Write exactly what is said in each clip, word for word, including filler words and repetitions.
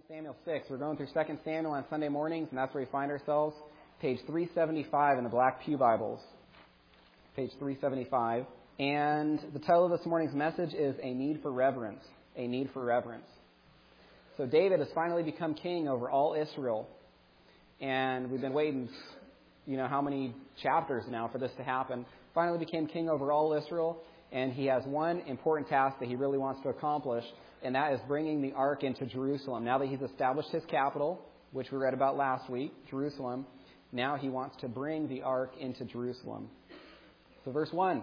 Samuel six. We're going through Second Samuel on Sunday mornings, and that's where we find ourselves. Page three seventy-five in the Black Pew Bibles. Page three seventy-five. And the title of this morning's message is A Need for Reverence. A Need for Reverence. So David has finally become king over all Israel. And we've been waiting, you know, how many chapters now for this to happen. Finally became king over all Israel. And he has one important task that he really wants to accomplish, and that is bringing the ark into Jerusalem. Now that he's established his capital, which we read about last week, Jerusalem, now he wants to bring the ark into Jerusalem. So verse one,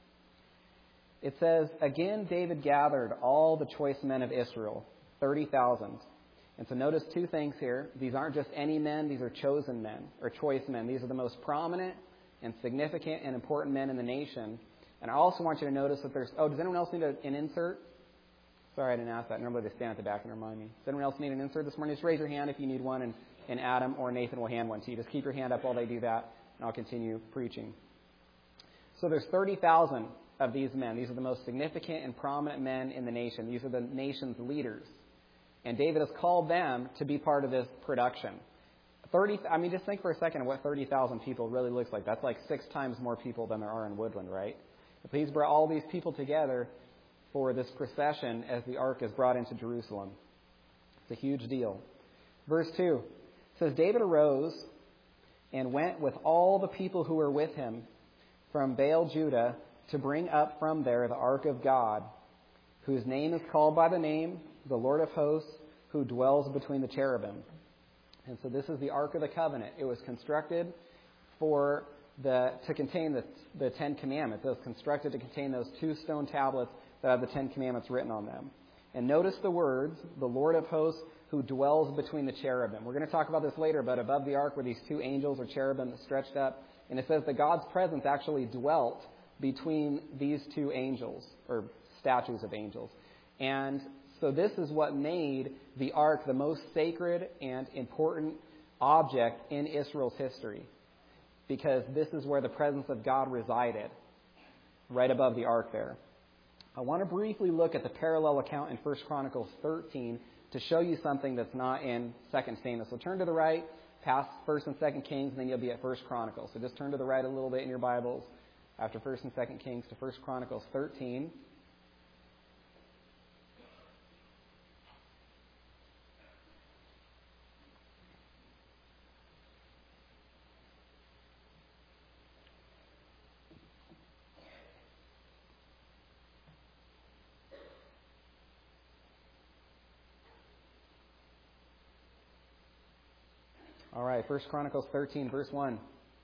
it says, Again David gathered all the choice men of Israel, thirty thousand. And so notice two things here. These aren't just any men, these are chosen men, or choice men. These are the most prominent and significant and important men in the nation. And I also want you to notice that there's... Oh, does anyone else need a, an insert? Sorry, I didn't ask that. Normally they stand at the back and remind me. Does anyone else need an insert this morning? Just raise your hand if you need one, and, and Adam or Nathan will hand one to you. Just keep your hand up while they do that, and I'll continue preaching. So there's thirty thousand of these men. These are the most significant and prominent men in the nation. These are the nation's leaders. And David has called them to be part of this production. thirty. I mean, just think for a second of what thirty thousand people really looks like. That's like six times more people than there are in Woodland, right? But he's brought all these people together for this procession as the ark is brought into Jerusalem. It's a huge deal. Verse two says, David arose and went with all the people who were with him from Baal Judah to bring up from there the ark of God, whose name is called by the name, the Lord of hosts, who dwells between the cherubim. And so this is the Ark of the Covenant. It was constructed for the to contain the, the Ten Commandments. It was constructed to contain those two stone tablets that have the Ten Commandments written on them. And notice the words, the Lord of hosts, who dwells between the cherubim. We're going to talk about this later, but above the ark were these two angels or cherubim that stretched up. And it says that God's presence actually dwelt between these two angels, or statues of angels. And so this is what made the ark the most sacred and important object in Israel's history, because this is where the presence of God resided, right above the ark there. I want to briefly look at the parallel account in First Chronicles thirteen to show you something that's not in Second Samuel. So turn to the right, past First and Second Kings, and then you'll be at First Chronicles. So just turn to the right a little bit in your Bibles after First and Second Kings to First Chronicles thirteen. All right, First Chronicles thirteen, verse one.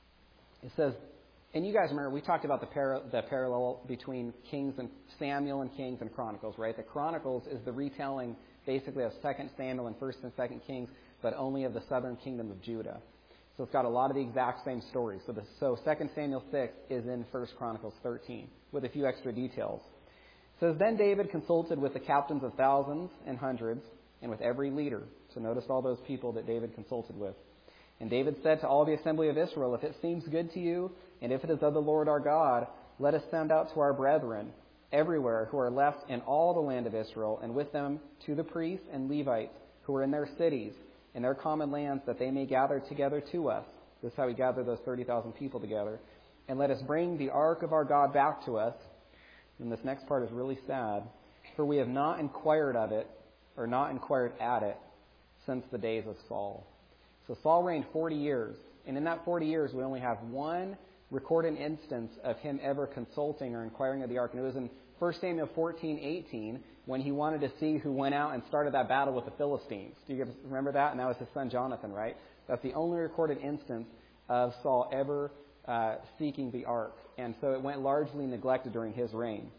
It says, and you guys remember, we talked about the, para, the parallel between Kings and Samuel and Kings and Chronicles, right? The Chronicles is the retelling, basically, of Second Samuel and First and Second Kings, but only of the southern kingdom of Judah. So it's got a lot of the exact same stories. So, the, so Second Samuel six is in First Chronicles thirteen, with a few extra details. It says, Then David consulted with the captains of thousands and hundreds, and with every leader. So notice all those people that David consulted with. And David said to all the assembly of Israel, If it seems good to you, and if it is of the Lord our God, let us send out to our brethren everywhere who are left in all the land of Israel, and with them to the priests and Levites who are in their cities, in their common lands, that they may gather together to us. This is how we gather those thirty thousand people together. And let us bring the ark of our God back to us. And this next part is really sad. For we have not inquired of it, or not inquired at it, since the days of Saul. So Saul reigned forty years, and in that forty years we only have one recorded instance of him ever consulting or inquiring of the ark. And it was in First Samuel fourteen eighteen when he wanted to see who went out and started that battle with the Philistines. Do you guys remember that? And that was his son Jonathan, right? That's the only recorded instance of Saul ever uh, seeking the ark. And so it went largely neglected during his reign.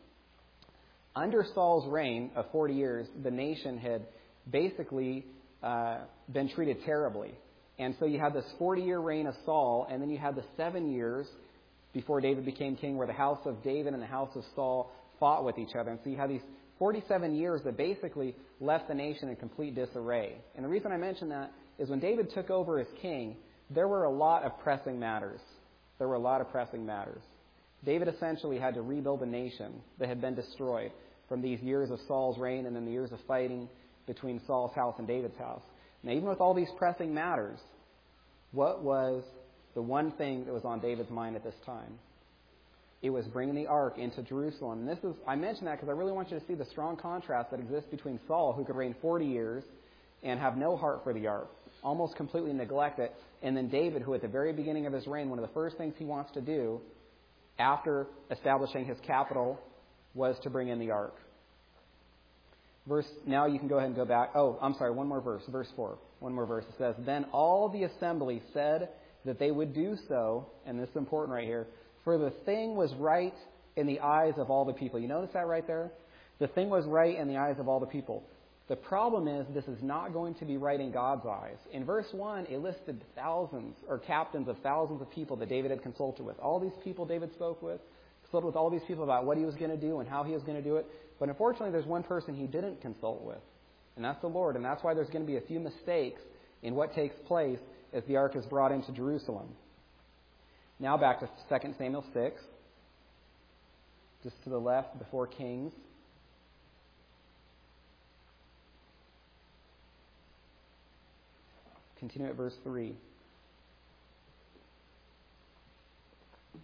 Under Saul's reign of forty years, the nation had basically uh, been treated terribly. And so you had this forty-year reign of Saul, and then you had the seven years before David became king where the house of David and the house of Saul fought with each other. And so you had these forty-seven years that basically left the nation in complete disarray. And the reason I mention that is when David took over as king, there were a lot of pressing matters. There were a lot of pressing matters. David essentially had to rebuild a nation that had been destroyed from these years of Saul's reign and then the years of fighting between Saul's house and David's house. Now, even with all these pressing matters, what was the one thing that was on David's mind at this time? It was bringing the ark into Jerusalem. And this is, I mention that because I really want you to see the strong contrast that exists between Saul, who could reign forty years and have no heart for the ark, almost completely neglect it, and then David, who at the very beginning of his reign, one of the first things he wants to do after establishing his capital was to bring in the ark. Verse, now you can go ahead and go back. Oh, I'm sorry, one more verse, verse four. One more verse. It says, "Then all the assembly said that they would do so," and this is important right here, "for the thing was right in the eyes of all the people." You notice that right there? The thing was right in the eyes of all the people. The problem is this is not going to be right in God's eyes. In verse one, it listed thousands or captains of thousands of people that David had consulted with. All these people David spoke with, consulted with all these people about what he was going to do and how he was going to do it. But unfortunately, there's one person he didn't consult with, and that's the Lord. And that's why there's going to be a few mistakes in what takes place as the ark is brought into Jerusalem. Now back to Second Samuel six, just to the left before Kings. Continue at verse three. It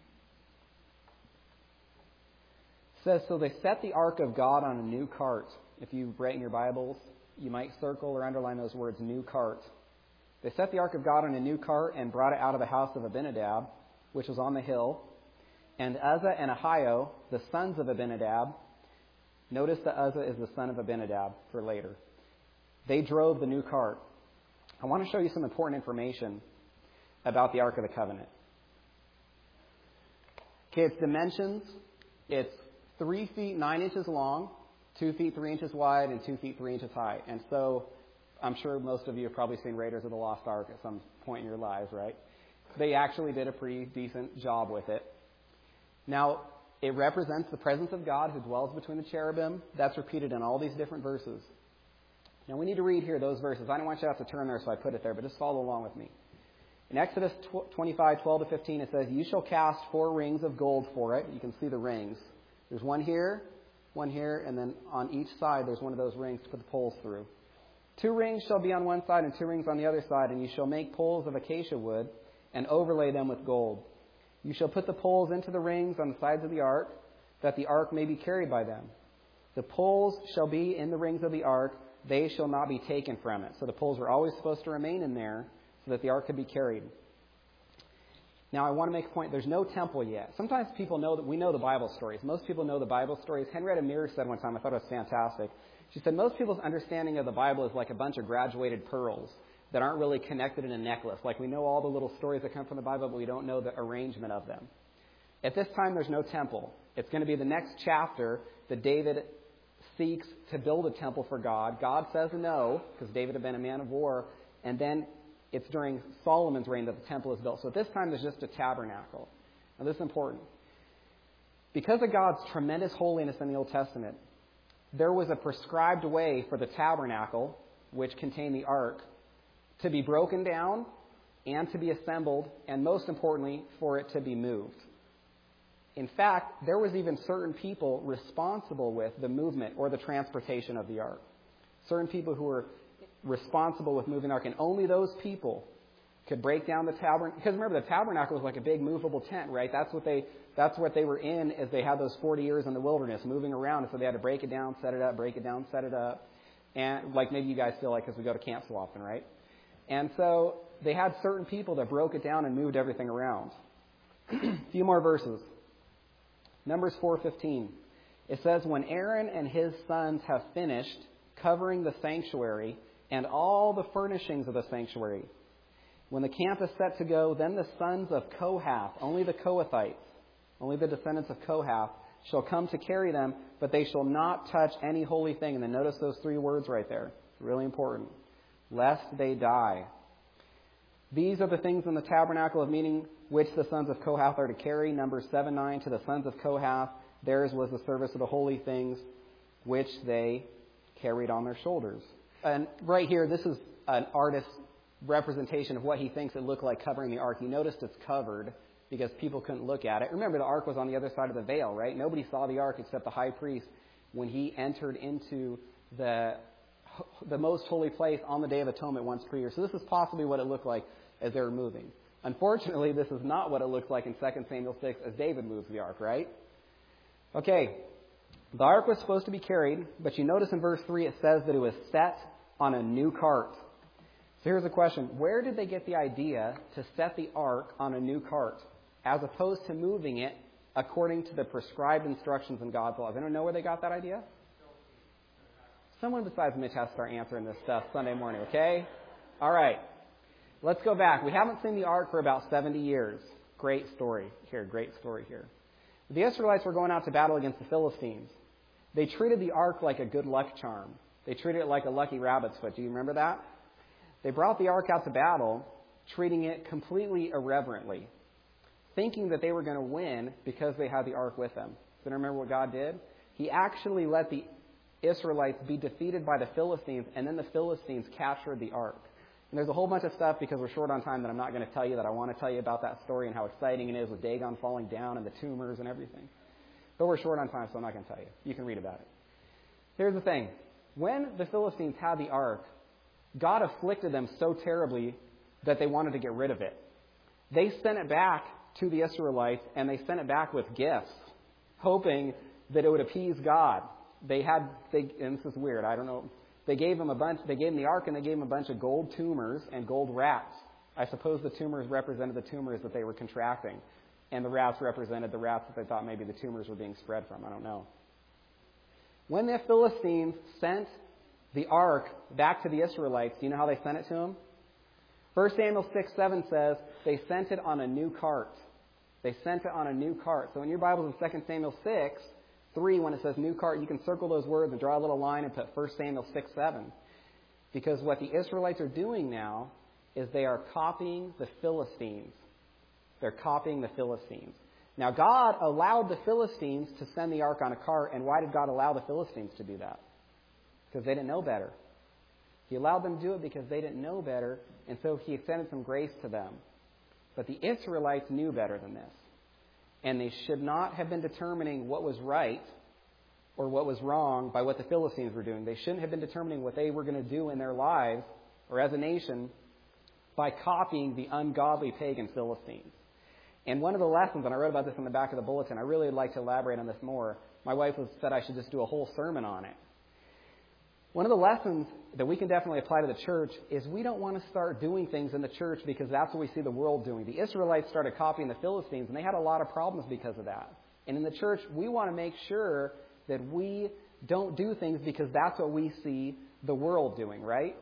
says, "So they set the ark of God on a new cart." If you write in your Bibles, you might circle or underline those words, new cart. They set the ark of God on a new cart and brought it out of the house of Abinadab, which was on the hill. And Uzzah and Ahio, the sons of Abinadab, notice that Uzzah is the son of Abinadab for later. They drove the new cart. I want to show you some important information about the Ark of the Covenant. Okay, its dimensions, it's three feet nine inches long, two feet three inches wide, and two feet three inches high. And so I'm sure most of you have probably seen Raiders of the Lost Ark at some point in your lives, right? They actually did a pretty decent job with it. Now, it represents the presence of God who dwells between the cherubim. That's repeated in all these different verses. Now, we need to read here those verses. I don't want you to have to turn there, so I put it there, but just follow along with me. In Exodus twenty-five, twelve to fifteen, it says, "You shall cast four rings of gold for it." You can see the rings. There's one here, one here, and then on each side there's one of those rings to put the poles through. "Two rings shall be on one side and two rings on the other side, and you shall make poles of acacia wood and overlay them with gold. You shall put the poles into the rings on the sides of the ark, that the ark may be carried by them. The poles shall be in the rings of the ark, they shall not be taken from it." So the poles were always supposed to remain in there so that the ark could be carried. Now, I want to make a point. There's no temple yet. Sometimes people know that we know the Bible stories. Most people know the Bible stories. Henrietta Mears said one time, I thought it was fantastic. She said, most people's understanding of the Bible is like a bunch of graduated pearls that aren't really connected in a necklace. Like we know all the little stories that come from the Bible, but we don't know the arrangement of them. At this time, there's no temple. It's going to be the next chapter that David seeks to build a temple for God. God says no, because David had been a man of war. And then it's during Solomon's reign that the temple is built. So at this time, there's just a tabernacle. Now, this is important. Because of God's tremendous holiness in the Old Testament, there was a prescribed way for the tabernacle, which contained the ark, to be broken down and to be assembled, and most importantly, for it to be moved. In fact, there was even certain people responsible with the movement or the transportation of the ark. Certain people who were responsible with moving the ark, and only those people could break down the tabernacle. Because remember, the tabernacle was like a big movable tent, right? That's what they that's what they were in as they had those forty years in the wilderness, moving around. And so they had to break it down, set it up, break it down, set it up. And like maybe you guys feel like because we go to camp so often, right? And so they had certain people that broke it down and moved everything around. A few more verses. Numbers four fifteen. It says, "When Aaron and his sons have finished covering the sanctuary and all the furnishings of the sanctuary, when the camp is set to go, then the sons of Kohath," only the Kohathites, only the descendants of Kohath, "shall come to carry them, but they shall not touch any holy thing." And then notice those three words right there. Really important. "Lest they die. These are the things in the tabernacle of meeting which the sons of Kohath are to carry." Numbers seven nine, "To the sons of Kohath, theirs was the service of the holy things which they carried on their shoulders." And right here, this is an artist's representation of what he thinks it looked like covering the ark. You noticed it's covered because people couldn't look at it. Remember, the ark was on the other side of the veil, right? Nobody saw the ark except the high priest when he entered into the the most holy place on the Day of Atonement once per year. So this is possibly what it looked like as they were moving. Unfortunately, this is not what it looks like in Second Samuel six as David moves the ark, right? Okay, the ark was supposed to be carried, but you notice in verse three it says that it was set on a new cart. So here's a question. Where did they get the idea to set the ark on a new cart as opposed to moving it according to the prescribed instructions in God's law? Does anyone know where they got that idea? Someone besides Mitch has to start answering this stuff Sunday morning, okay? All right. Let's go back. We haven't seen the ark for about seventy years. Great story here. Great story here. The Israelites were going out to battle against the Philistines. They treated the ark like a good luck charm. They treated it like a lucky rabbit's foot. Do you remember that? They brought the ark out to battle, treating it completely irreverently, thinking that they were going to win because they had the ark with them. So remember what God did? He actually let the Israelites be defeated by the Philistines, and then the Philistines captured the ark. And there's a whole bunch of stuff, because we're short on time, that I'm not going to tell you, that I want to tell you about that story and how exciting it is with Dagon falling down and the tumors and everything. But we're short on time, so I'm not going to tell you. You can read about it. Here's the thing. When the Philistines had the ark, God afflicted them so terribly that they wanted to get rid of it. They sent it back to the Israelites, and they sent it back with gifts, hoping that it would appease God. They had, they, and this is weird, I don't know, they gave them a bunch, they gave them the ark, and they gave them a bunch of gold tumors and gold rats. I suppose the tumors represented the tumors that they were contracting, and the rats represented the rats that they thought maybe the tumors were being spread from. I don't know. When the Philistines sent the ark back to the Israelites, do you know how they sent it to them? First Samuel six seven says they sent it on a new cart. They sent it on a new cart. So in your Bibles in Second Samuel six three, when it says new cart, you can circle those words and draw a little line and put First Samuel six seven. Because what the Israelites are doing now is they are copying the Philistines. They're copying the Philistines. Now, God allowed the Philistines to send the ark on a cart, and why did God allow the Philistines to do that? Because they didn't know better. He allowed them to do it because they didn't know better, and so He extended some grace to them. But the Israelites knew better than this. And they should not have been determining what was right or what was wrong by what the Philistines were doing. They shouldn't have been determining what they were going to do in their lives or as a nation by copying the ungodly pagan Philistines. And one of the lessons, and I wrote about this in the back of the bulletin, I really would like to elaborate on this more. My wife was, said I should just do a whole sermon on it. One of the lessons that we can definitely apply to the church is we don't want to start doing things in the church because that's what we see the world doing. The Israelites started copying the Philistines, and they had a lot of problems because of that. And in the church, we want to make sure that we don't do things because that's what we see the world doing, right?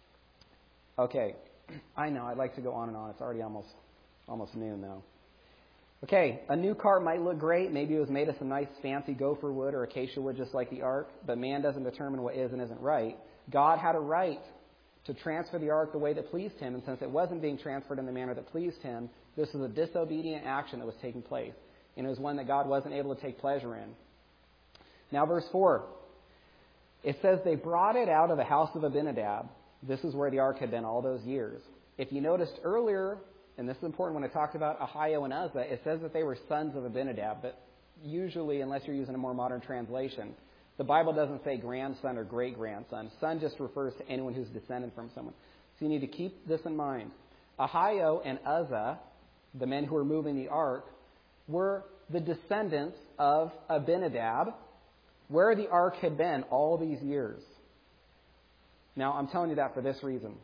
Okay. I know, I'd like to go on and on. It's already almost almost noon, though. Okay, a new cart might look great. Maybe it was made of some nice fancy gopher wood or acacia wood just like the ark, but man doesn't determine what is and isn't right. God had a right to transfer the ark the way that pleased Him, and since it wasn't being transferred in the manner that pleased Him, this was a disobedient action that was taking place, and it was one that God wasn't able to take pleasure in. Now, verse four. It says they brought it out of the house of Abinadab. This is where the ark had been all those years. If you noticed earlier, and this is important when I talked about Ahio and Uzzah, it says that they were sons of Abinadab, but usually, unless you're using a more modern translation, the Bible doesn't say grandson or great-grandson. Son just refers to anyone who's descended from someone. So you need to keep this in mind. Ahio and Uzzah, the men who were moving the ark, were the descendants of Abinadab, where the ark had been all these years. Now, I'm telling you that for this reason.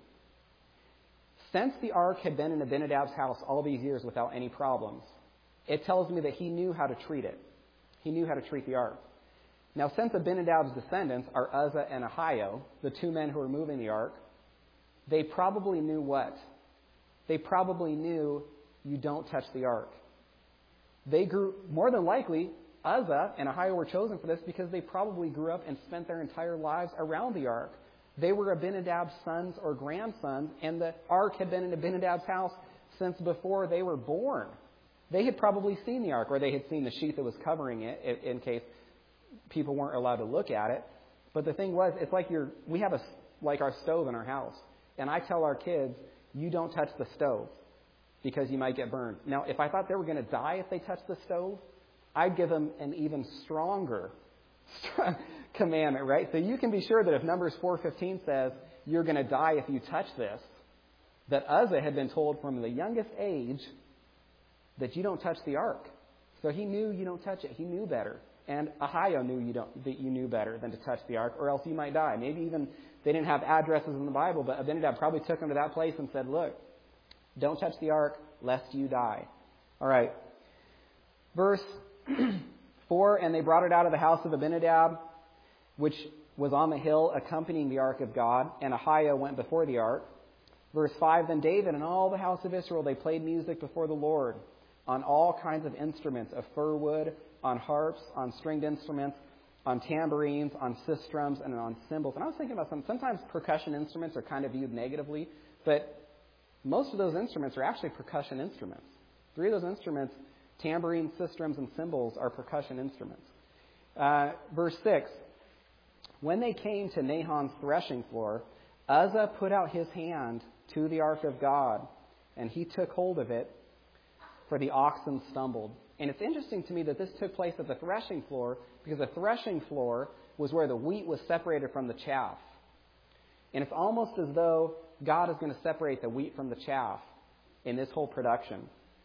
Since the ark had been in Abinadab's house all these years without any problems, it tells me that he knew how to treat it. He knew how to treat the ark. Now, since Abinadab's descendants are Uzzah and Ahio, the two men who were moving the ark, they probably knew what? They probably knew you don't touch the ark. They grew, more than likely, Uzzah and Ahio were chosen for this because they probably grew up and spent their entire lives around the ark. They were Abinadab's sons or grandsons, and the ark had been in Abinadab's house since before they were born. They had probably seen the ark, or they had seen the sheet that was covering it in case people weren't allowed to look at it. But the thing was, it's like you're, we have a, like our stove in our house. And I tell our kids, you don't touch the stove because you might get burned. Now, if I thought they were going to die if they touched the stove, I'd give them an even stronger commandment, right? So you can be sure that if Numbers four fifteen says you're going to die if you touch this, that Uzzah had been told from the youngest age that you don't touch the ark. So he knew you don't touch it. He knew better. And Ahio knew you don't, that you knew better than to touch the ark, or else you might die. Maybe even they didn't have addresses in the Bible, but Abinadab probably took him to that place and said, look, don't touch the ark lest you die. All right. Verse four, and they brought it out of the house of Abinadab, which was on the hill accompanying the ark of God, and Ahio went before the ark. Verse five, then David and all the house of Israel, they played music before the Lord on all kinds of instruments of fir wood, on harps, on stringed instruments, on tambourines, on sistrums, and on cymbals. And I was thinking about some, sometimes percussion instruments are kind of viewed negatively, but most of those instruments are actually percussion instruments. Three of those instruments, tambourines, sistrums, and cymbals, are percussion instruments. Uh, verse six, when they came to Nahon's threshing floor, Uzzah put out his hand to the ark of God, and he took hold of it, for the oxen stumbled. And it's interesting to me that this took place at the threshing floor, because the threshing floor was where the wheat was separated from the chaff. And it's almost as though God is going to separate the wheat from the chaff in this whole production.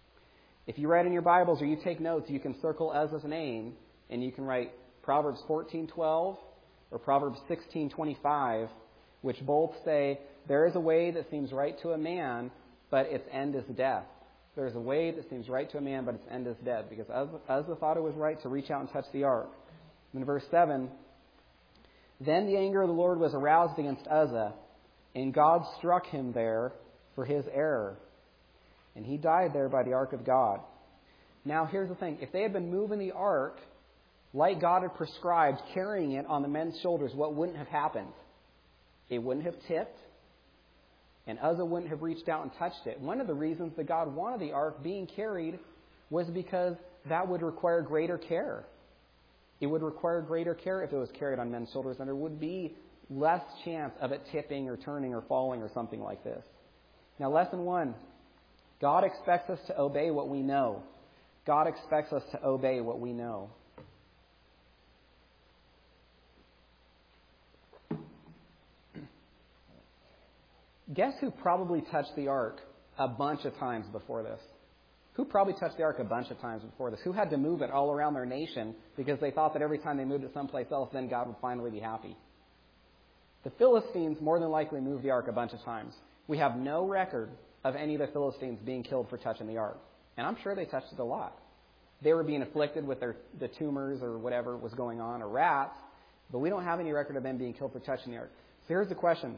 If you write in your Bibles or you take notes, you can circle Uzzah's name, and you can write Proverbs fourteen twelve or Proverbs sixteen twenty-five, which both say, there is a way that seems right to a man, but its end is death. There is a way that seems right to a man, but its end is death. Because Uzzah thought it was right to reach out and touch the ark. And in verse seven, then the anger of the Lord was aroused against Uzzah, and God struck him there for his error. And he died there by the ark of God. Now here's the thing. If they had been moving the ark like God had prescribed, carrying it on the men's shoulders, what wouldn't have happened? It wouldn't have tipped, and Uzzah wouldn't have reached out and touched it. One of the reasons that God wanted the ark being carried was because that would require greater care. It would require greater care if it was carried on men's shoulders, and there would be less chance of it tipping or turning or falling or something like this. Now, lesson one, God expects us to obey what we know. God expects us to obey what we know. Guess who probably touched the ark a bunch of times before this? Who probably touched the ark a bunch of times before this? Who had to move it all around their nation because they thought that every time they moved it someplace else, then God would finally be happy? The Philistines more than likely moved the ark a bunch of times. We have no record of any of the Philistines being killed for touching the ark. And I'm sure they touched it a lot. They were being afflicted with their the tumors or whatever was going on, or rats, but we don't have any record of them being killed for touching the ark. So here's the question.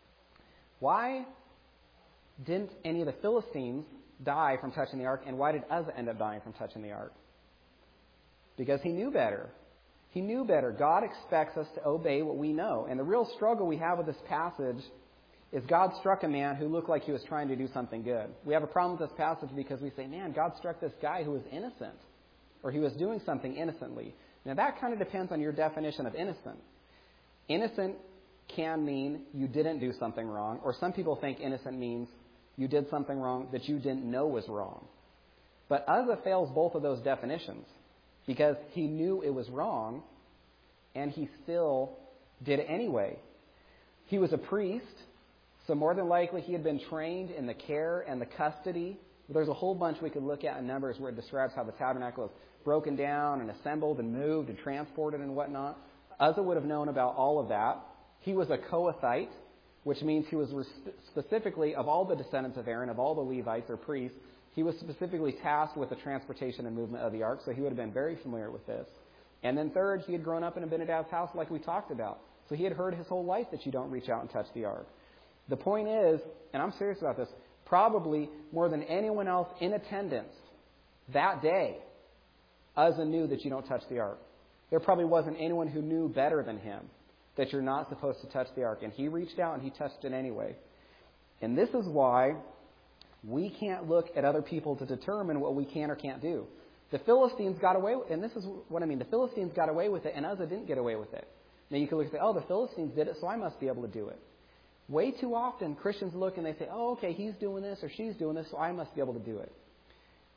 Why didn't any of the Philistines die from touching the ark, and why did Uzzah end up dying from touching the ark? Because he knew better. He knew better. God expects us to obey what we know. And the real struggle we have with this passage is God struck a man who looked like he was trying to do something good. We have a problem with this passage because we say, man, God struck this guy who was innocent, or he was doing something innocently. Now that kind of depends on your definition of innocent. Innocent can mean you didn't do something wrong, or some people think innocent means you did something wrong that you didn't know was wrong. But Uzzah fails both of those definitions because he knew it was wrong, and he still did it anyway. He was a priest, so more than likely he had been trained in the care and the custody. There's a whole bunch we could look at in Numbers where it describes how the tabernacle was broken down and assembled and moved and transported and whatnot. Uzzah would have known about all of that. He was a Kohathite, which means he was specifically, of all the descendants of Aaron, of all the Levites or priests, he was specifically tasked with the transportation and movement of the ark, so he would have been very familiar with this. And then third, he had grown up in Abinadab's house like we talked about. So he had heard his whole life that you don't reach out and touch the ark. The point is, and I'm serious about this, probably more than anyone else in attendance that day, Uzzah knew that you don't touch the ark. There probably wasn't anyone who knew better than him that you're not supposed to touch the ark. And he reached out and he touched it anyway. And this is why we can't look at other people to determine what we can or can't do. The Philistines got away with it, and this is what I mean. The Philistines got away with it, and Uzzah didn't get away with it. Now you can look and say, oh, the Philistines did it, so I must be able to do it. Way too often, Christians look and they say, oh, okay, he's doing this or she's doing this, so I must be able to do it.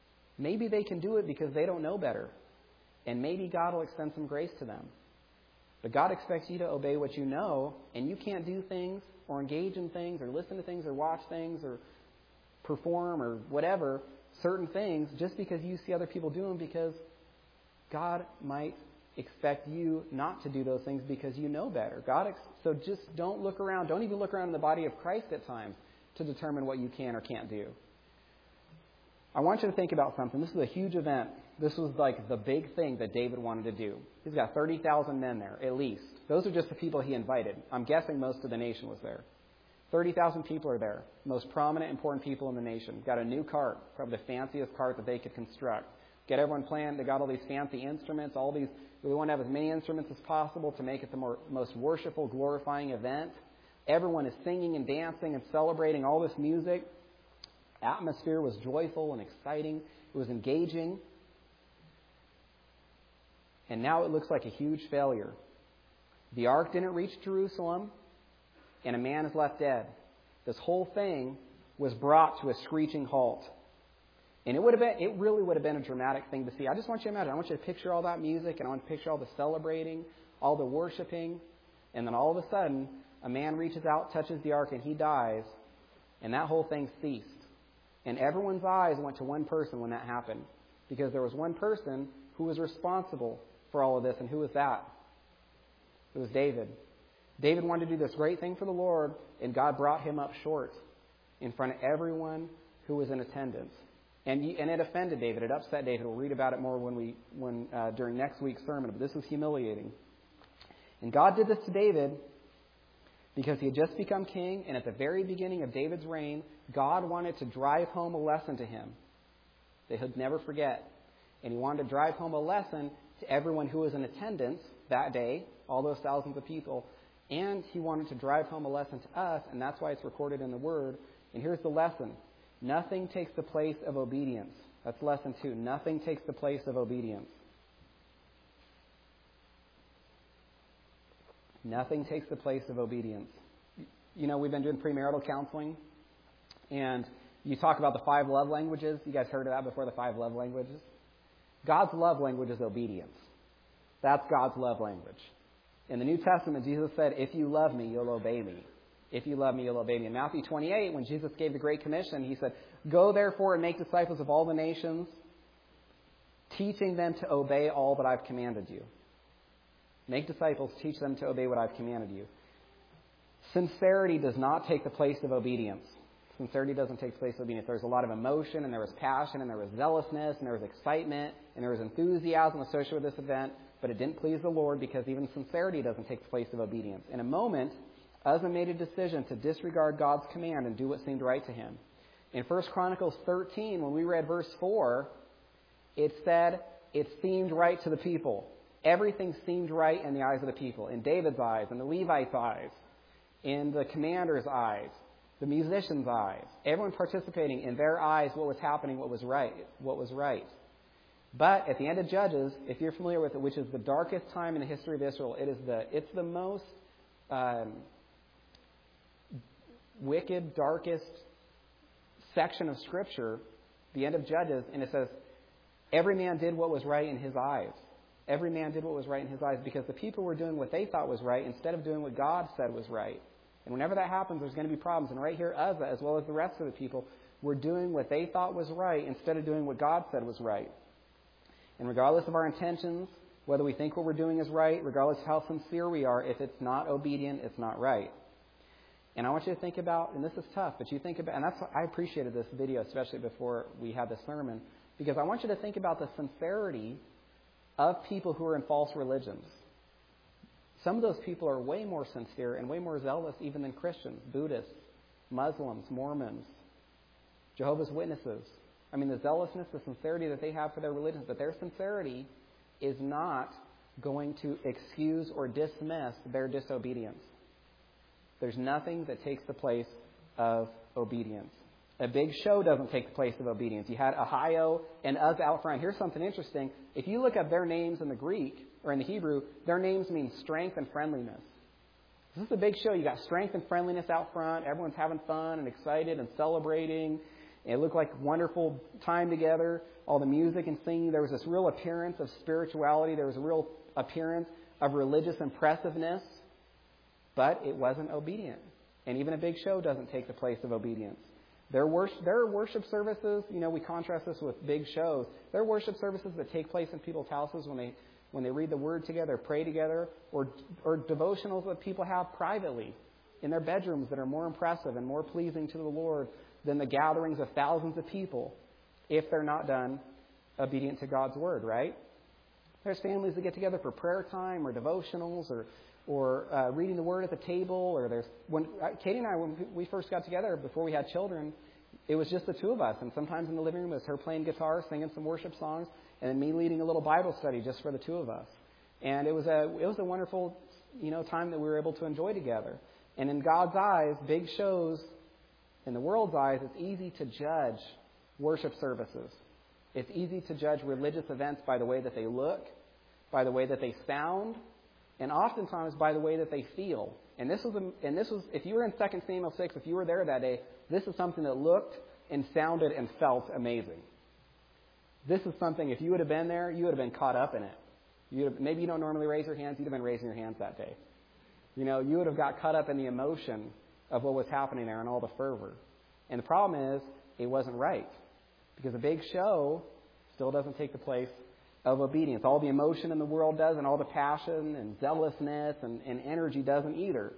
Maybe they can do it because they don't know better. And maybe God will extend some grace to them. But God expects you to obey what you know, and you can't do things or engage in things or listen to things or watch things or perform or whatever, certain things, just because you see other people do them, because God might expect you not to do those things because you know better. God, ex- so just don't look around. Don't even look around in the body of Christ at times to determine what you can or can't do. I want you to think about something. This is a huge event. This was like the big thing that David wanted to do. He's got thirty thousand men there, at least. Those are just the people he invited. I'm guessing most of the nation was there. thirty thousand people are there. Most prominent, important people in the nation. Got a new cart, probably the fanciest cart that they could construct. Get everyone planned. They got all these fancy instruments, all these. We want to have as many instruments as possible to make it the more, most worshipful, glorifying event. Everyone is singing and dancing and celebrating all this music. Atmosphere was joyful and exciting. It was engaging. And now it looks like a huge failure. The ark didn't reach Jerusalem, and a man is left dead. This whole thing was brought to a screeching halt. And it would have been, it really would have been a dramatic thing to see. I just want you to imagine. I want you to picture all that music, and I want to picture all the celebrating, all the worshiping, and then all of a sudden, a man reaches out, touches the ark, and he dies, and that whole thing ceased. And everyone's eyes went to one person when that happened, because there was one person who was responsible for all of this, and who was that? It was David. David wanted to do this great thing for the Lord, and God brought him up short in front of everyone who was in attendance. And, you, and it offended David. It upset David. We'll read about it more when we, when uh, during next week's sermon. But this was humiliating. And God did this to David because he had just become king. And at the very beginning of David's reign, God wanted to drive home a lesson to him that he'd never forget. And he wanted to drive home a lesson to everyone who was in attendance that day, all those thousands of people. And he wanted to drive home a lesson to us, and that's why it's recorded in the Word. And here's the lesson. Nothing takes the place of obedience. That's lesson two. Nothing takes the place of obedience. Nothing takes the place of obedience. You know, we've been doing premarital counseling, and you talk about the five love languages. You guys heard of that before, the five love languages? God's love language is obedience. That's God's love language. In the New Testament, Jesus said, if you love me, you'll obey me. If you love me, you'll obey me. In Matthew twenty-eight, when Jesus gave the Great Commission, he said, go therefore and make disciples of all the nations, teaching them to obey all that I've commanded you. Make disciples, teach them to obey what I've commanded you. Sincerity does not take the place of obedience. Sincerity doesn't take the place of obedience. There's a lot of emotion, and there was passion, and there was zealousness, and there was excitement, and there was enthusiasm associated with this event, but it didn't please the Lord because even sincerity doesn't take the place of obedience. In a moment, Uzzah made a decision to disregard God's command and do what seemed right to him. In First Chronicles thirteen, when we read verse four, it said it seemed right to the people. Everything seemed right in the eyes of the people, in David's eyes, in the Levites' eyes, in the commander's eyes, the musicians' eyes. Everyone participating, in their eyes, what was happening, what was right, what was right. But at the end of Judges, if you're familiar with it, which is the darkest time in the history of Israel, it is the it's the most um, wicked, darkest section of Scripture, the end of Judges, and it says, every man did what was right in his eyes. Every man did what was right in his eyes because the people were doing what they thought was right instead of doing what God said was right. And whenever that happens, there's going to be problems. And right here, Uzzah, as well as the rest of the people, were doing what they thought was right instead of doing what God said was right. And regardless of our intentions, whether we think what we're doing is right, regardless of how sincere we are, if it's not obedient, it's not right. And I want you to think about, and this is tough, but you think about, and that's I appreciated this video, especially before we had this sermon, because I want you to think about the sincerity of people who are in false religions. Some of those people are way more sincere and way more zealous even than Christians, Buddhists, Muslims, Mormons, Jehovah's Witnesses. I mean, the zealousness, the sincerity that they have for their religions, but their sincerity is not going to excuse or dismiss their disobedience. There's nothing that takes the place of obedience. A big show doesn't take the place of obedience. You had Ahio and Uzzah out front. Here's something interesting. If you look up their names in the Greek or in the Hebrew, their names mean strength and friendliness. This is a big show. You got strength and friendliness out front. Everyone's having fun and excited and celebrating. It looked like a wonderful time together. All the music and singing. There was this real appearance of spirituality. There was a real appearance of religious impressiveness, but it wasn't obedient. And even a big show doesn't take the place of obedience. There are, worship, there are worship services, you know, we contrast this with big shows. There are worship services that take place in people's houses when they when they read the Word together, pray together, or or devotionals that people have privately in their bedrooms that are more impressive and more pleasing to the Lord than the gatherings of thousands of people if they're not done obedient to God's Word, right? There's families that get together for prayer time or devotionals or or uh, reading the Word at the table. Or there's when uh, Katie and I, when we first got together before we had children, it was just the two of us. And sometimes in the living room, it was her playing guitar, singing some worship songs, and then me leading a little Bible study just for the two of us. And it was a it was a wonderful, you know, time that we were able to enjoy together. And in God's eyes, big shows, in the world's eyes, it's easy to judge worship services. It's easy to judge religious events by the way that they look, by the way that they sound, and oftentimes by the way that they feel. And this was, a, and this was, if you were in Second Samuel six, if you were there that day, this is something that looked and sounded and felt amazing. This is something, if you would have been there, you would have been caught up in it. You would have, maybe you don't normally raise your hands, you'd have been raising your hands that day. You know, you would have got caught up in the emotion of what was happening there and all the fervor. And the problem is, it wasn't right. Because a big show still doesn't take the place of obedience. All the emotion in the world does, and all the passion and zealousness and, and energy doesn't either.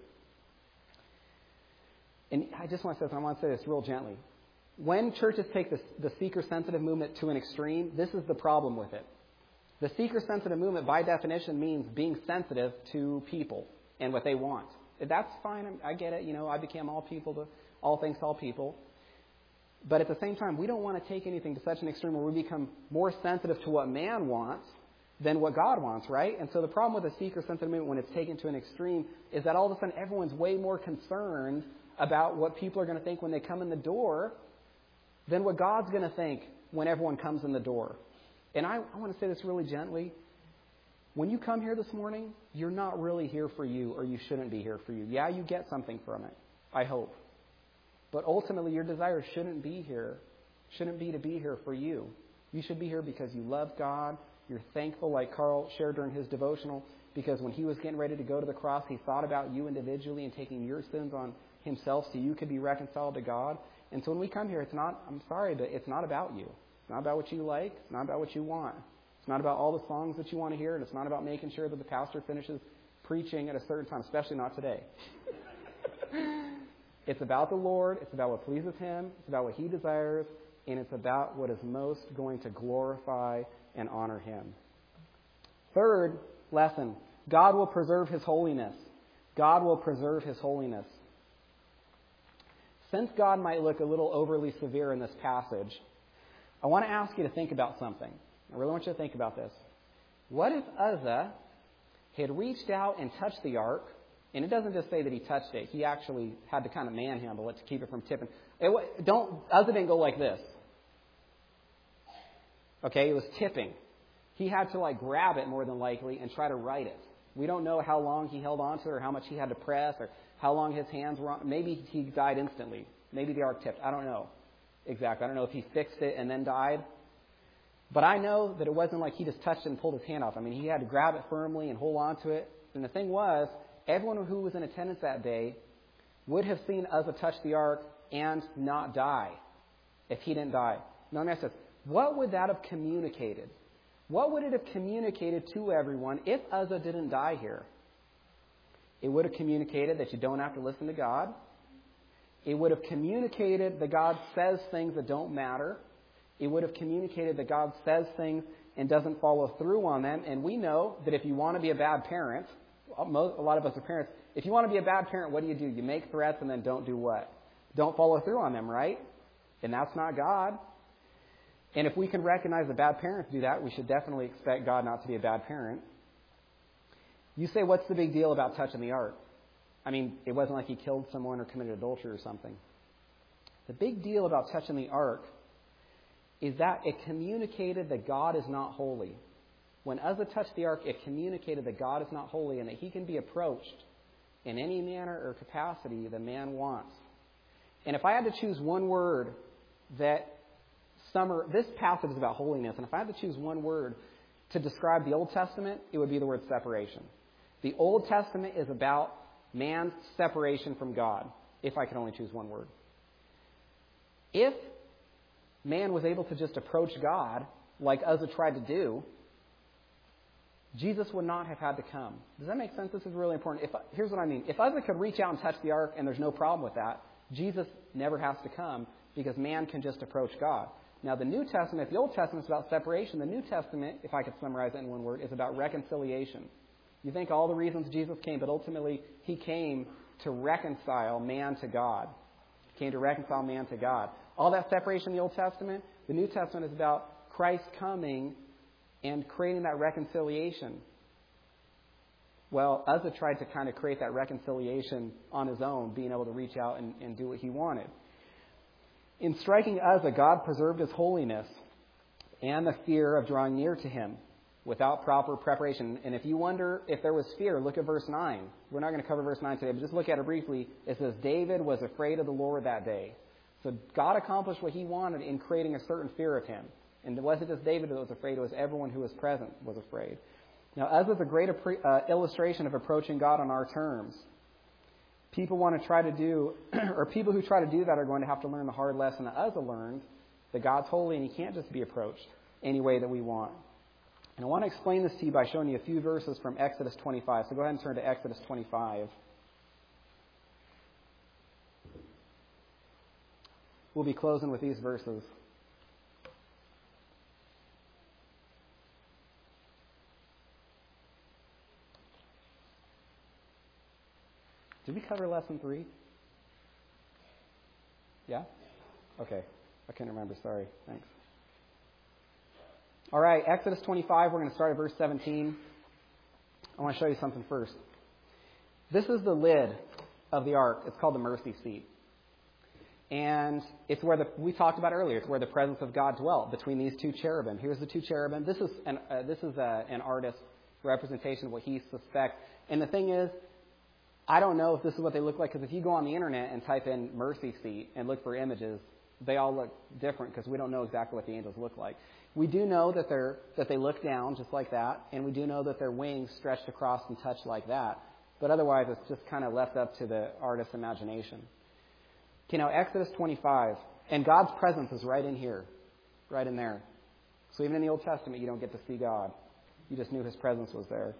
And I just want to say this, I want to say this real gently. When churches take the, the seeker-sensitive movement to an extreme, this is the problem with it. The seeker-sensitive movement, by definition, means being sensitive to people and what they want. That's fine. I get it. You know, I became all people to all things to all people. But at the same time, we don't want to take anything to such an extreme where we become more sensitive to what man wants than what God wants, right? And so the problem with the seeker-sensitive movement when it's taken to an extreme is that all of a sudden everyone's way more concerned about what people are going to think when they come in the door than what God's going to think when everyone comes in the door. And I, I want to say this really gently. When you come here this morning, you're not really here for you, or you shouldn't be here for you. Yeah, you get something from it, I hope. But ultimately, your desire shouldn't be here, shouldn't be to be here for you. You should be here because you love God. You're thankful, like Carl shared during his devotional, because when he was getting ready to go to the cross, he thought about you individually and taking your sins on himself so you could be reconciled to God. And so when we come here, it's not, I'm sorry, but it's not about you. It's not about what you like. It's not about what you want. It's not about all the songs that you want to hear, and it's not about making sure that the pastor finishes preaching at a certain time, especially not today. It's about the Lord. It's about what pleases Him. It's about what He desires. And it's about what is most going to glorify and honor Him. Third lesson, God will preserve His holiness. God will preserve His holiness. Since God might look a little overly severe in this passage, I want to ask you to think about something. I really want you to think about this. What if Uzzah had reached out and touched the ark? And it doesn't just say that he touched it. He actually had to kind of manhandle it to keep it from tipping. It, don't, Uzzah didn't go like this. Okay, it was tipping. He had to like grab it more than likely and try to right it. We don't know how long he held on to it or how much he had to press or how long his hands were on. Maybe he died instantly. Maybe the ark tipped. I don't know exactly. I don't know if he fixed it and then died. But I know that it wasn't like he just touched it and pulled his hand off. I mean, he had to grab it firmly and hold on to it. And the thing was, everyone who was in attendance that day would have seen Uzzah touch the ark and not die if he didn't die. Now, let me ask this. What would that have communicated? What would it have communicated to everyone if Uzzah didn't die here? It would have communicated that you don't have to listen to God. It would have communicated that God says things that don't matter. It would have communicated that God says things and doesn't follow through on them. And we know that if you want to be a bad parent, a lot of us are parents, if you want to be a bad parent, what do you do? You make threats and then don't do what? Don't follow through on them, right? And that's not God. And if we can recognize that bad parents do that, we should definitely expect God not to be a bad parent. You say, what's the big deal about touching the ark? I mean, it wasn't like he killed someone or committed adultery or something. The big deal about touching the ark is that it communicated that God is not holy. When Uzzah touched the ark, it communicated that God is not holy and that He can be approached in any manner or capacity the man wants. And if I had to choose one word that summer, this passage is about holiness, and if I had to choose one word to describe the Old Testament, it would be the word separation. The Old Testament is about man's separation from God, if I can only choose one word. If man was able to just approach God like Uzzah tried to do, Jesus would not have had to come. Does that make sense? This is really important. If, here's what I mean. If Uzzah could reach out and touch the ark and there's no problem with that, Jesus never has to come because man can just approach God. Now, the New Testament, if the Old Testament is about separation, the New Testament, if I could summarize it in one word, is about reconciliation. You think all the reasons Jesus came, but ultimately he came to reconcile man to God. He came to reconcile man to God. All that separation in the Old Testament, the New Testament is about Christ coming and creating that reconciliation. Well, Uzzah tried to kind of create that reconciliation on his own, being able to reach out and, and do what he wanted. In striking Uzzah, God preserved his holiness and the fear of drawing near to him without proper preparation. And if you wonder if there was fear, look at verse nine. We're not going to cover verse nine today, but just look at it briefly. It says, David was afraid of the Lord that day. So God accomplished what he wanted in creating a certain fear of him. And it wasn't just David that was afraid, it was everyone who was present was afraid. Now, Uzzah is a great uh, illustration of approaching God on our terms. People want to try to do, or people who try to do that are going to have to learn the hard lesson that Uzzah learned, that God's holy and he can't just be approached any way that we want. And I want to explain this to you by showing you a few verses from Exodus twenty-five. So go ahead and turn to Exodus twenty-five. We'll be closing with these verses. Did we cover lesson three? Yeah? Okay. I can't remember. Sorry. Thanks. All right. Exodus twenty-five. We're going to start at verse seventeen. I want to show you something first. This is the lid of the ark. It's called the mercy seat. And it's where the, we talked about earlier, it's where the presence of God dwelt between these two cherubim. Here's the two cherubim. This is an, uh, this is a, an artist's representation of what he suspects. And the thing is, I don't know if this is what they look like, because if you go on the internet and type in mercy seat and look for images, they all look different because we don't know exactly what the angels look like. We do know that they're that they look down just like that, and we do know that their wings stretched across and touched like that. But otherwise, it's just kind of left up to the artist's imagination. Okay, now Exodus twenty-five, and God's presence is right in here, right in there. So even in the Old Testament, you don't get to see God. You just knew his presence was there.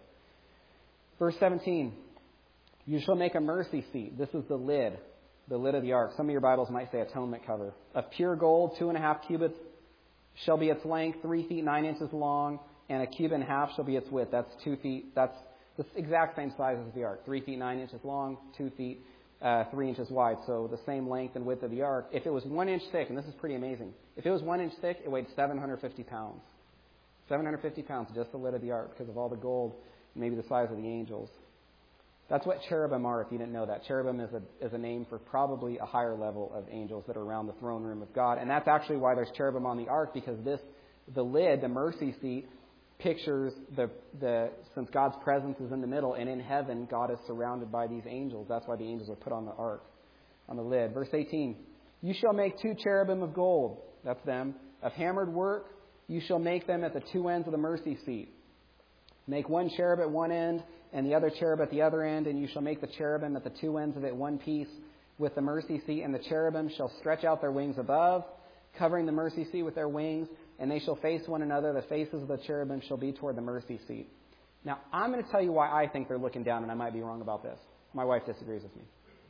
Verse seventeen. You shall make a mercy seat. This is the lid, the lid of the ark. Some of your Bibles might say atonement cover. Of pure gold, two and a half cubits shall be its length, three feet nine inches long, and a cubit and a half shall be its width. That's two feet. That's the exact same size as the ark. Three feet nine inches long, two feet uh, three inches wide. So the same length and width of the ark. If it was one inch thick, and this is pretty amazing. If it was one inch thick, it weighed seven hundred fifty pounds. seven hundred fifty pounds, just the lid of the ark, because of all the gold, and maybe the size of the angels. That's what cherubim are, if you didn't know that. Cherubim is a, is a name for probably a higher level of angels that are around the throne room of God. And that's actually why there's cherubim on the ark, because this, the lid, the mercy seat, pictures the, the, since God's presence is in the middle, and in heaven, God is surrounded by these angels. That's why the angels are put on the ark, on the lid. Verse eighteen, you shall make two cherubim of gold. That's them. Of hammered work, you shall make them at the two ends of the mercy seat. Make one cherub at one end, and the other cherub at the other end, and you shall make the cherubim at the two ends of it one piece with the mercy seat, and the cherubim shall stretch out their wings above, covering the mercy seat with their wings, and they shall face one another. The faces of the cherubim shall be toward the mercy seat. Now, I'm going to tell you why I think they're looking down, and I might be wrong about this. My wife disagrees with me.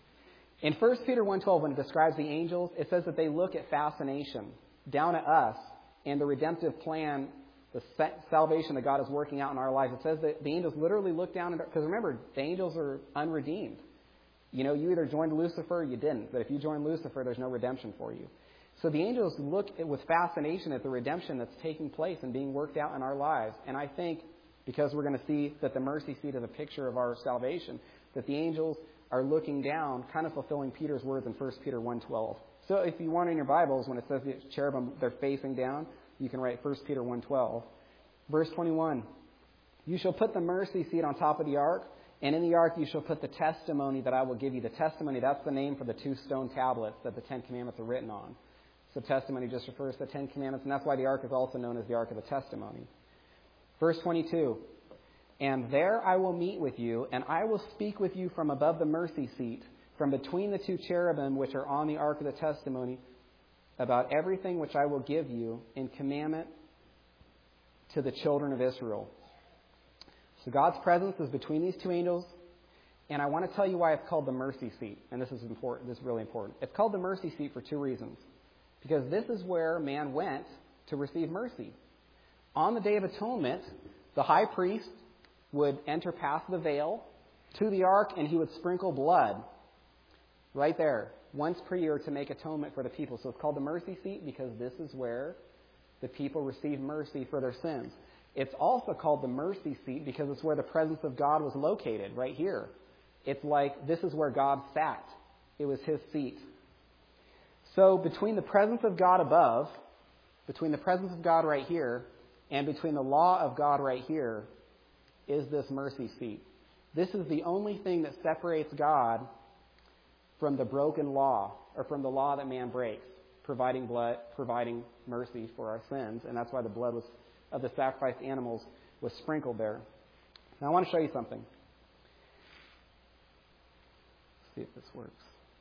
In First Peter one twelve, when it describes the angels, it says that they look at fascination down at us and the redemptive plan, the salvation that God is working out in our lives. It says that the angels literally look down at, because remember, the angels are unredeemed. You know, you either joined Lucifer or you didn't. But if you join Lucifer, there's no redemption for you. So the angels look at, with fascination at the redemption that's taking place and being worked out in our lives. And I think, because we're going to see that the mercy seat is a picture of our salvation, that the angels are looking down, kind of fulfilling Peter's words in First Peter one twelve. So if you want in your Bibles, when it says the cherubim, they're facing down, you can write First Peter one twelve. Verse twenty-one, you shall put the mercy seat on top of the ark, and in the ark you shall put the testimony that I will give you. The testimony, that's the name for the two stone tablets that the Ten Commandments are written on. So testimony just refers to the Ten Commandments, and that's why the ark is also known as the Ark of the Testimony. Verse twenty-two, And there I will meet with you, and I will speak with you from above the mercy seat, from between the two cherubim which are on the ark of the testimony, about everything which I will give you in commandment to the children of Israel. So God's presence is between these two angels, and I want to tell you why it's called the mercy seat. And this is important. This is really important. It's called the mercy seat for two reasons. Because this is where man went to receive mercy. On the Day of Atonement, the high priest would enter past the veil to the ark, and he would sprinkle blood right there once per year to make atonement for the people. So it's called the mercy seat because this is where the people receive mercy for their sins. It's also called the mercy seat because it's where the presence of God was located, right here. It's like this is where God sat. It was his seat. So between the presence of God above, between the presence of God right here, and between the law of God right here, is this mercy seat. This is the only thing that separates God from the broken law, or from the law that man breaks, providing blood, providing mercy for our sins, and that's why the blood was of the sacrificed animals was sprinkled there. Now I want to show you something. Let's see if this works.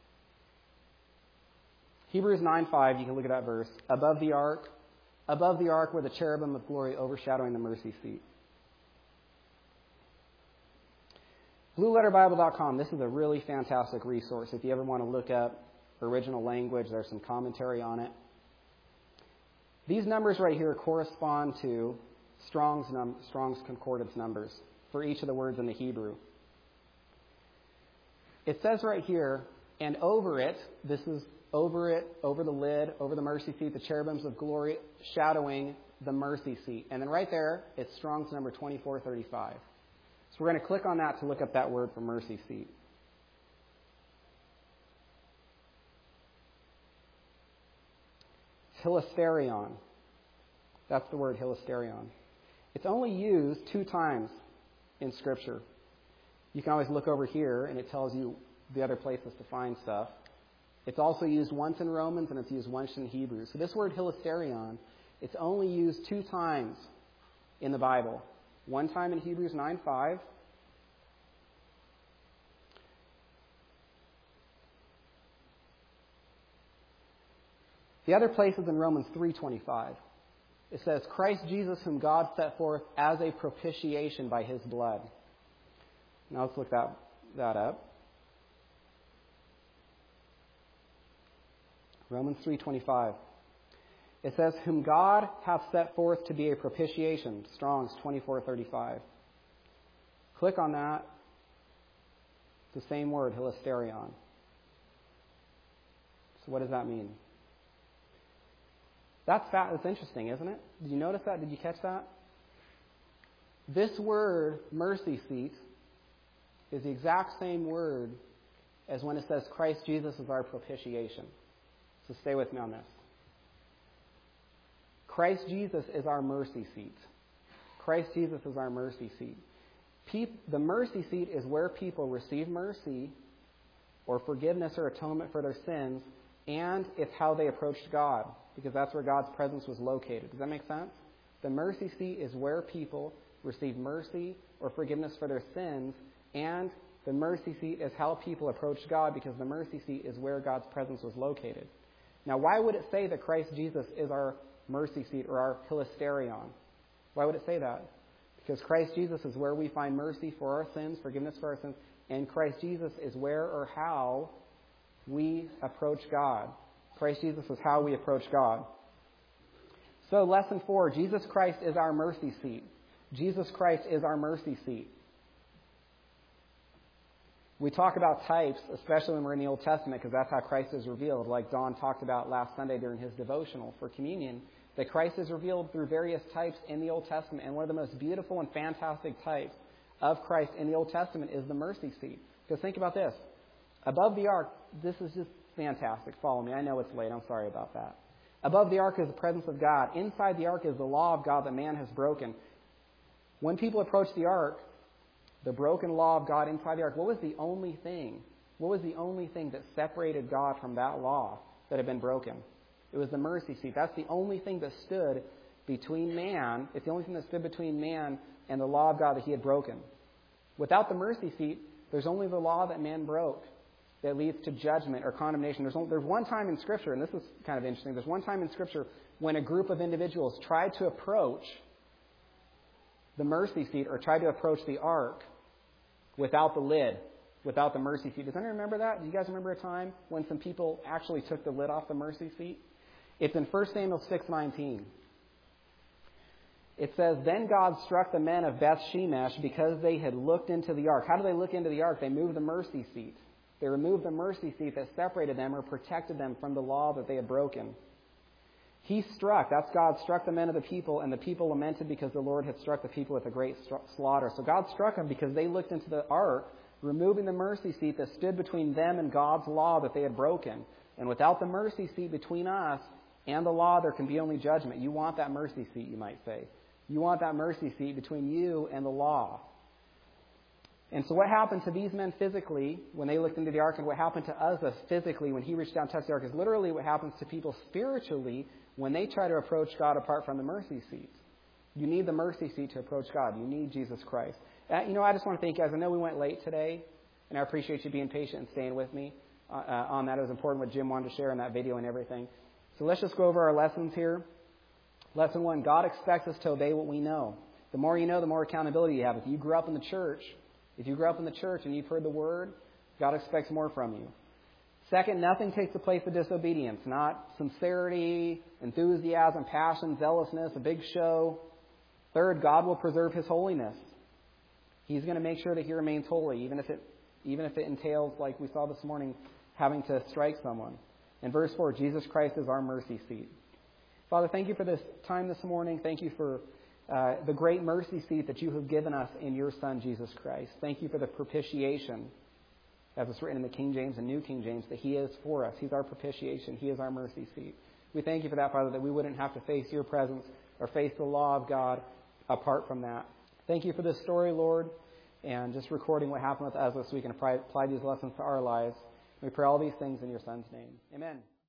Hebrews nine five, you can look at that verse. Above the ark, above the ark were the cherubim of glory overshadowing the mercy seat. blue letter bible dot com, this is a really fantastic resource. If you ever want to look up original language, there's some commentary on it. These numbers right here correspond to Strong's, num- Strong's Concordance numbers for each of the words in the Hebrew. It says right here, and over it, this is over it, over the lid, over the mercy seat, the cherubims of glory shadowing the mercy seat. And then right there, it's Strong's number twenty-four thirty-five. So we're going to click on that to look up that word for mercy seat. Hilasterion. That's the word hilasterion. It's only used two times in Scripture. You can always look over here, and it tells you the other places to find stuff. It's also used once in Romans, and it's used once in Hebrews. So this word hilasterion, it's only used two times in the Bible. One time in Hebrews nine five. The other place is in Romans three twenty-five. It says, Christ Jesus, whom God set forth as a propitiation by his blood. Now let's look that, that up. Romans three twenty-five. It says, whom God hath set forth to be a propitiation. Strong's twenty-four thirty-five. Click on that. It's the same word, hilasterion. So what does that mean? That's fat, that's interesting, isn't it? Did you notice that? Did you catch that? This word, mercy seat, is the exact same word as when it says Christ Jesus is our propitiation. So stay with me on this. Christ Jesus is our mercy seat. Christ Jesus is our mercy seat. The mercy seat is where people receive mercy or forgiveness or atonement for their sins, and it's how they approached God, because that's where God's presence was located. Does that make sense? The mercy seat is where people receive mercy or forgiveness for their sins, and the mercy seat is how people approach God, because the mercy seat is where God's presence was located. Now, why would it say that Christ Jesus is our mercy seat or our hilasterion? Why would it say that? Because Christ Jesus is where we find mercy for our sins, forgiveness for our sins, and Christ Jesus is where or how we approach God. Christ Jesus is how we approach God. So, lesson four, Jesus Christ is our mercy seat. Jesus Christ is our mercy seat. We talk about types, especially when we're in the Old Testament, because that's how Christ is revealed, like Don talked about last Sunday during his devotional for communion, that Christ is revealed through various types in the Old Testament. And one of the most beautiful and fantastic types of Christ in the Old Testament is the mercy seat. Because think about this. Above the ark, this is just fantastic. Follow me. I know it's late. I'm sorry about that. Above the ark is the presence of God. Inside the ark is the law of God that man has broken. When people approach the ark, the broken law of God inside the ark, what was the only thing? What was the only thing that separated God from that law that had been broken? It was the mercy seat. That's the only thing that stood between man. It's the only thing that stood between man and the law of God that he had broken. Without the mercy seat, there's only the law that man broke that leads to judgment or condemnation. There's, only, there's one time in Scripture, and this is kind of interesting, there's one time in Scripture when a group of individuals tried to approach the mercy seat or tried to approach the ark without the lid, without the mercy seat. Does anyone remember that? Do you guys remember a time when some people actually took the lid off the mercy seat? It's in First Samuel six nineteen. It says, "Then God struck the men of Beth Shemesh because they had looked into the ark." How do they look into the ark? They moved the mercy seat. They removed the mercy seat that separated them or protected them from the law that they had broken. He struck, that's God, struck the men of the people, and the people lamented because the Lord had struck the people with a great slaughter. So God struck them because they looked into the ark, removing the mercy seat that stood between them and God's law that they had broken. And without the mercy seat between us and the law, there can be only judgment. You want that mercy seat, you might say. You want that mercy seat between you and the law. And so what happened to these men physically when they looked into the ark, and what happened to Uzzah physically when he reached down and touched the ark, is literally what happens to people spiritually when they try to approach God apart from the mercy seat. You need the mercy seat to approach God. You need Jesus Christ. Uh, you know, I just want to thank you guys. I know we went late today, and I appreciate you being patient and staying with me uh, uh, on that. It was important what Jim wanted to share in that video and everything. So let's just go over our lessons here. Lesson one, God expects us to obey what we know. The more you know, the more accountability you have. If you grew up in the church, if you grew up in the church and you've heard the word, God expects more from you. Second, nothing takes the place of disobedience. Not sincerity, enthusiasm, passion, zealousness, a big show. Third, God will preserve His holiness. He's going to make sure that He remains holy, even if it, even if it entails, like we saw this morning, having to strike someone. And verse four, Jesus Christ is our mercy seat. Father, thank you for this time this morning. Thank you for uh, the great mercy seat that you have given us in your Son, Jesus Christ. Thank you for the propitiation, as it's written in the King James and New King James, that He is for us. He's our propitiation. He is our mercy seat. We thank you for that, Father, that we wouldn't have to face your presence or face the law of God apart from that. Thank you for this story, Lord, and just recording what happened with Uzzah so we can apply, apply these lessons to our lives. We pray all these things in your Son's name. Amen.